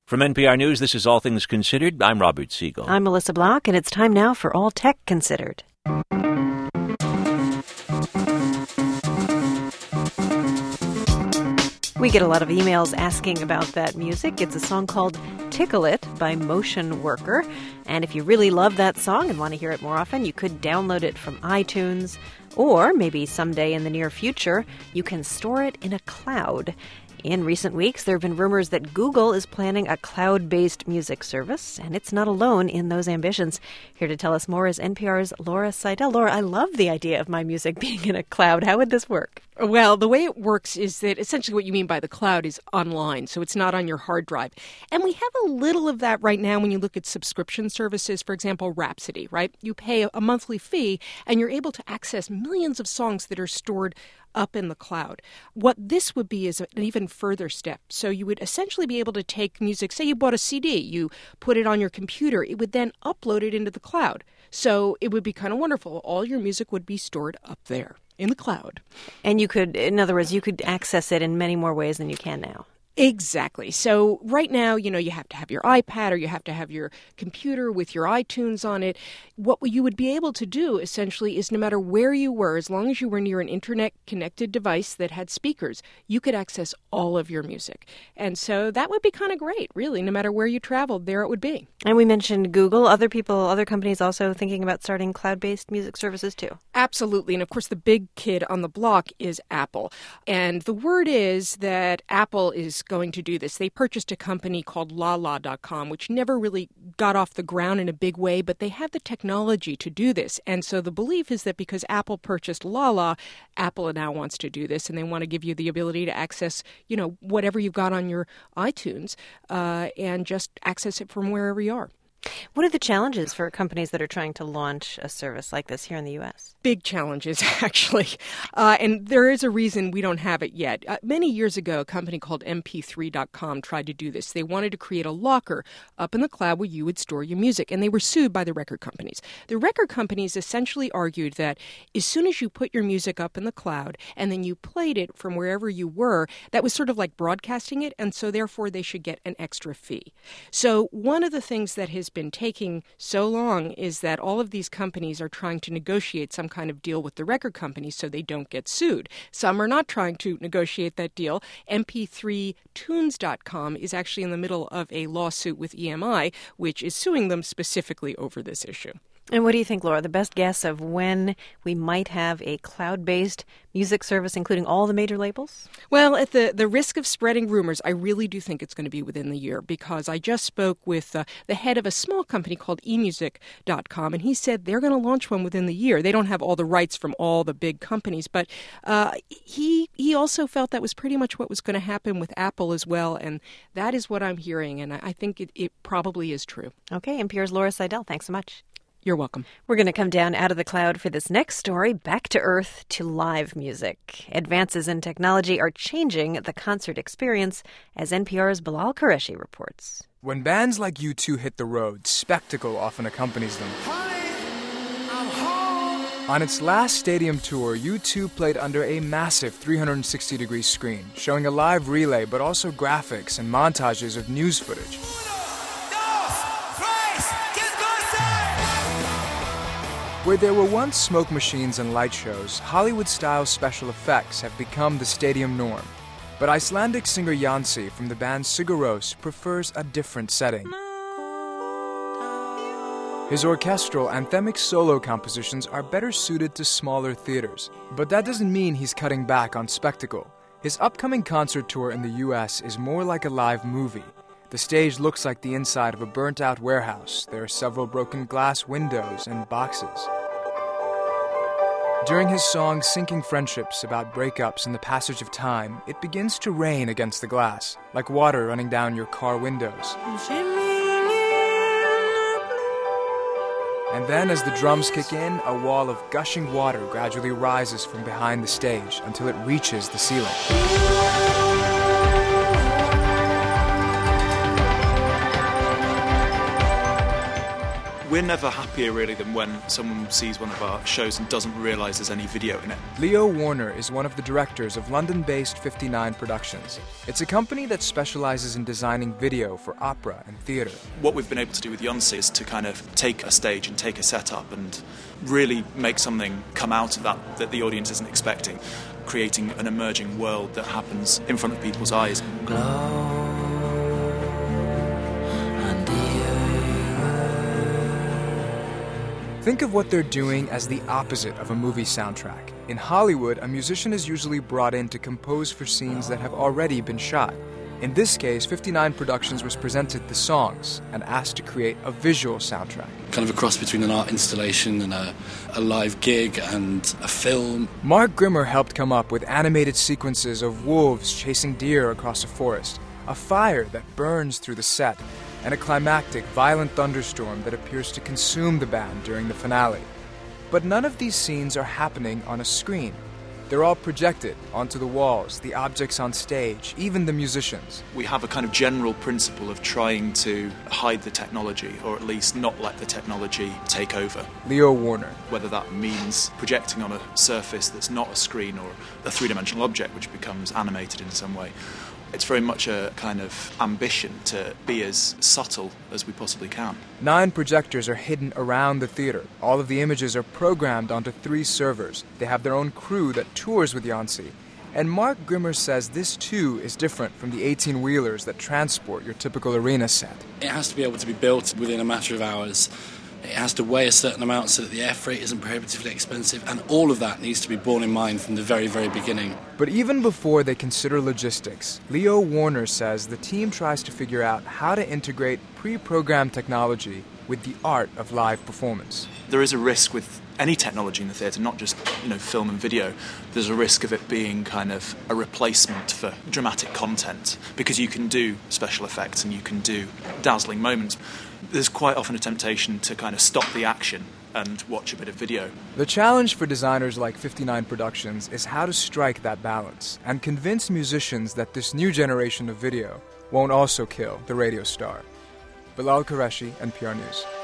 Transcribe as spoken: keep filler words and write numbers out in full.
From N P R News, this is All Things Considered. I'm Robert Siegel. I'm Melissa Block, and it's time now for All Tech Considered. We get a lot of emails asking about that music. It's a song called Tickle It by Motion Worker. And if you really love that song and want to hear it more often, you could download it from iTunes. Or maybe someday in the near future, you can store it in a cloud. In recent weeks, there have been rumors that Google is planning a cloud-based music service, and it's not alone in those ambitions. Here to tell us more is N P R's Laura Seidel. Laura, I love the idea of my music being in a cloud. How would this work? Well, the way it works is that essentially what you mean by the cloud is online, so it's not on your hard drive. And we have a little of that right now when you look at subscription services, for example, Rhapsody, right? You pay a monthly fee, and you're able to access millions of songs that are stored up in the cloud. What this would be is an even further step. So you would essentially be able to take music, say you bought a C D, you put it on your computer, it would then upload it into the cloud. So it would be kind of wonderful. All your music would be stored up there in the cloud. And you could, in other words, you could access it in many more ways than you can now. Exactly. So right now, you know, you have to have your iPad or you have to have your computer with your iTunes on it. What you would be able to do, essentially, is no matter where you were, as long as you were near an internet-connected device that had speakers, you could access all of your music. And so that would be kind of great, really. No matter where you traveled, there it would be. And we mentioned Google. Other people, other companies also thinking about starting cloud-based music services, too. Absolutely. And, of course, the big kid on the block is Apple. And the word is that Apple is going to do this. They purchased a company called Lala dot com, which never really got off the ground in a big way, but they have the technology to do this. And so the belief is that because Apple purchased Lala, Apple now wants to do this, and they want to give you the ability to access, you know, whatever you've got on your iTunes uh, and just access it from wherever you are. What are the challenges for companies that are trying to launch a service like this here in the U S? Big challenges, actually. Uh, and there is a reason we don't have it yet. Uh, many years ago, a company called M P three dot com tried to do this. They wanted to create a locker up in the cloud where you would store your music, and they were sued by the record companies. The record companies essentially argued that as soon as you put your music up in the cloud and then you played it from wherever you were, that was sort of like broadcasting it, and so therefore they should get an extra fee. So one of the things that has been taking so long is that all of these companies are trying to negotiate some kind of deal with the record companies so they don't get sued. Some are not trying to negotiate that deal. M P three tunes dot com is actually in the middle of a lawsuit with E M I, which is suing them specifically over this issue. And what do you think, Laura, the best guess of when we might have a cloud-based music service, including all the major labels? Well, at the, the risk of spreading rumors, I really do think it's going to be within the year, because I just spoke with uh, the head of a small company called e music dot com, and he said they're going to launch one within the year. They don't have all the rights from all the big companies, but uh, he he also felt that was pretty much what was going to happen with Apple as well, and that is what I'm hearing, and I think it, it probably is true. Okay, N P R's Laura Seidel, thanks so much. You're welcome. We're going to come down out of the cloud for this next story, back to earth to live music. Advances in technology are changing the concert experience, as N P R's Bilal Qureshi reports. When bands like U two hit the road, spectacle often accompanies them. On its last stadium tour, U two played under a massive three hundred sixty degree screen, showing a live relay but also graphics and montages of news footage. Where there were once smoke machines and light shows, Hollywood-style special effects have become the stadium norm. But Icelandic singer Jansi from the band Sigur Rós prefers a different setting. His orchestral, anthemic solo compositions are better suited to smaller theaters. But that doesn't mean he's cutting back on spectacle. His upcoming concert tour in the U S is more like a live movie. The stage looks like the inside of a burnt-out warehouse. There are several broken glass windows and boxes. During his song Sinking Friendships, about breakups and the passage of time, it begins to rain against the glass, like water running down your car windows. And then, as the drums kick in, a wall of gushing water gradually rises from behind the stage until it reaches the ceiling. We're never happier, really, than when someone sees one of our shows and doesn't realise there's any video in it. Leo Warner is one of the directors of London-based fifty-nine Productions. It's a company that specializes in designing video for opera and theatre. What we've been able to do with Yonsei is to kind of take a stage and take a setup and really make something come out of that that the audience isn't expecting, creating an emerging world that happens in front of people's eyes. Think of what they're doing as the opposite of a movie soundtrack. In Hollywood, a musician is usually brought in to compose for scenes that have already been shot. In this case, fifty-nine Productions was presented the songs and asked to create a visual soundtrack. Kind of a cross between an art installation and a, a live gig and a film. Mark Grimmer helped come up with animated sequences of wolves chasing deer across a forest, a fire that burns through the set, and a climactic, violent thunderstorm that appears to consume the band during the finale. But none of these scenes are happening on a screen. They're all projected onto the walls, the objects on stage, even the musicians. We have a kind of general principle of trying to hide the technology, or at least not let the technology take over. Leo Warner. Whether that means projecting on a surface that's not a screen or a three-dimensional object which becomes animated in some way. It's very much a kind of ambition to be as subtle as we possibly can. Nine projectors are hidden around the theater. All of the images are programmed onto three servers. They have their own crew that tours with Yonsei. And Mark Grimmer says this too is different from the eighteen-wheelers that transport your typical arena set. It has to be able to be built within a matter of hours. It has to weigh a certain amount so that the air freight isn't prohibitively expensive, and all of that needs to be borne in mind from the very, very beginning. But even before they consider logistics, Leo Warner says the team tries to figure out how to integrate pre-programmed technology with the art of live performance. There is a risk with any technology in the theatre, not just, you know, film and video. There's a risk of it being kind of a replacement for dramatic content, because you can do special effects and you can do dazzling moments. There's quite often a temptation to kind of stop the action and watch a bit of video. The challenge for designers like fifty-nine Productions is how to strike that balance and convince musicians that this new generation of video won't also kill the radio star. Bilal Qureshi, N P R News.